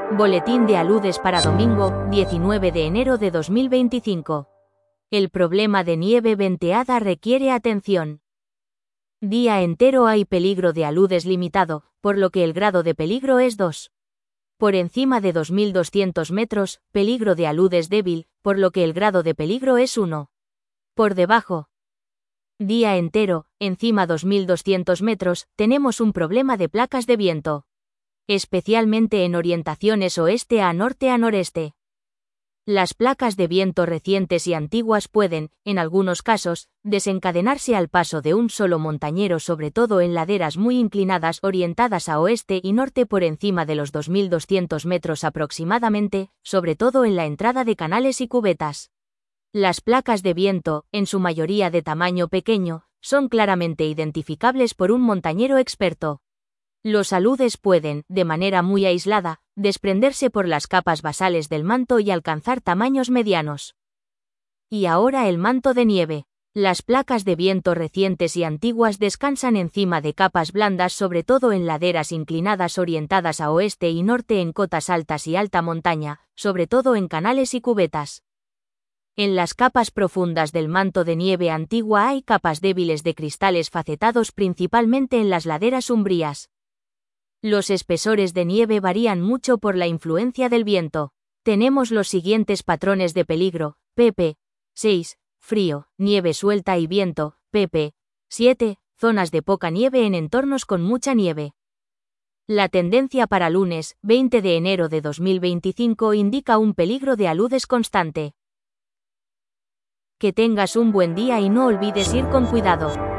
Boletín de aludes para domingo, 19 de enero de 2025. El problema de nieve venteada requiere atención. Día entero hay peligro de aludes limitado, por lo que el grado de peligro es 2. Por encima de 2200 metros, peligro de aludes débil, por lo que el grado de peligro es 1. Por debajo. Día entero, encima 2200 metros, tenemos un problema de placas de viento. Especialmente en orientaciones oeste a noreste. Las placas de viento recientes y antiguas pueden, en algunos casos, desencadenarse al paso de un solo montañero, sobre todo en laderas muy inclinadas orientadas a oeste y norte por encima de los 2200 metros aproximadamente, sobre todo en la entrada de canales y cubetas. Las placas de viento, en su mayoría de tamaño pequeño, son claramente identificables por un montañero experto. Los aludes pueden, de manera muy aislada, desprenderse por las capas basales del manto y alcanzar tamaños medianos. Y ahora el manto de nieve. Las placas de viento recientes y antiguas descansan encima de capas blandas, sobre todo en laderas inclinadas orientadas a oeste y norte en cotas altas y alta montaña, sobre todo en canales y cubetas. En las capas profundas del manto de nieve antigua hay capas débiles de cristales facetados, principalmente en las laderas umbrías. Los espesores de nieve varían mucho por la influencia del viento. Tenemos los siguientes patrones de peligro: pp. 6, frío, nieve suelta y viento; pp. 7, zonas de poca nieve en entornos con mucha nieve. La tendencia para lunes, 20 de enero de 2025 indica un peligro de aludes constante. Que tengas un buen día y no olvides ir con cuidado.